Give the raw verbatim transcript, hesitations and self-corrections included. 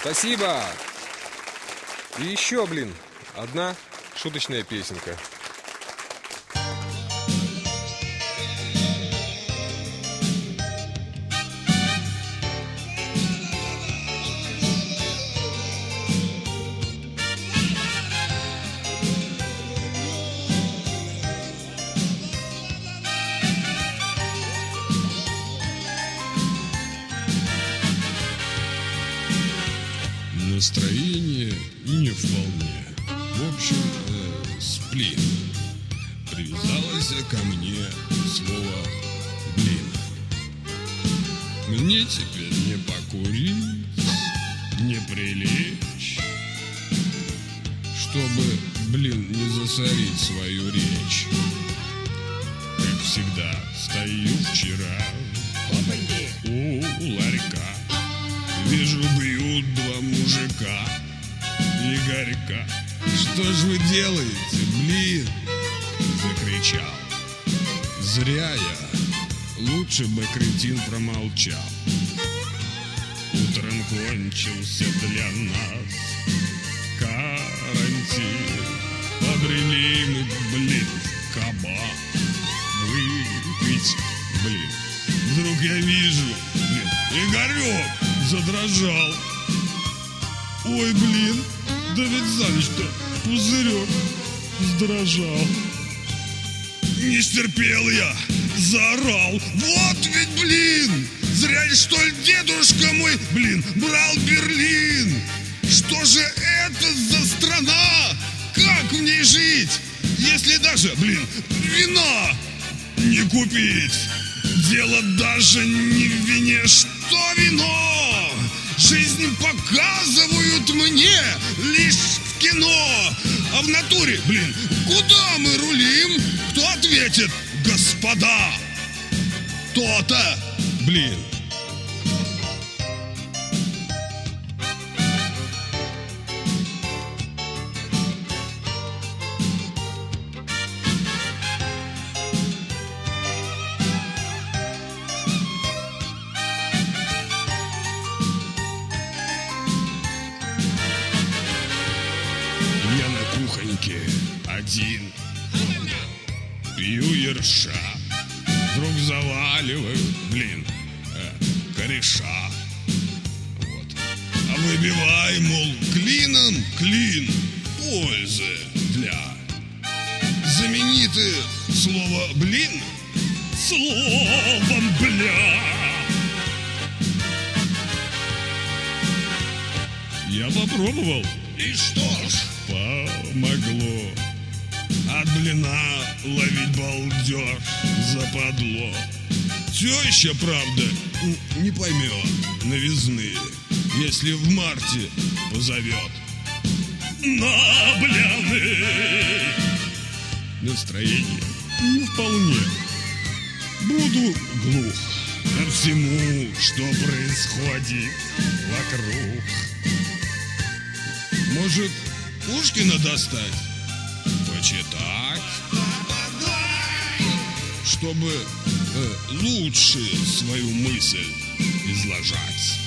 Спасибо. И еще, блин, одна шуточная песенка. Настроение не вполне. В общем, э, сплин. Привязалось ко мне слово «блин». Мне теперь не покурить, не прилечь, чтобы, блин, не засорить свою речь. Как всегда, стою вчера у ларька. Вижу, бьют два мужика. Игорька, что ж вы делаете, блин? Закричал. Зря я, лучше бы кретин промолчал. Утром кончился для нас карантин. Побрели мы, блин, в кабак выпить, блин. Вдруг я вижу, блин, Игорек задрожал. Ой, блин, да ведь за ночь-то пузырек задрожал. Не стерпел я, заорал. Вот ведь, блин, зря ли, что ли, дедушка мой, блин, брал Берлин. Что же это за страна? Как в ней жить, если даже, блин, вина не купить? Дело даже не в вине, что вино. Жизнь показывают мне лишь в кино. А в натуре, блин, куда мы рулим? Кто ответит, господа? То-то, блин. Кухоньке один пью ерша. Вдруг заваливаю, блин, э, кореша. Вот. А выбивай, мол, клином клин. Пользы для. Знаменитое слово блин словом бля. Я попробовал. И что ж? Помогло. От блина ловить балдеж западло. Теща, правда, не поймет новизны, если в марте позовет на бляны. Настроение не вполне. Буду глух ко всему, что происходит вокруг. Может, Пушкина достать, почитать, чтобы э, лучше свою мысль изложать.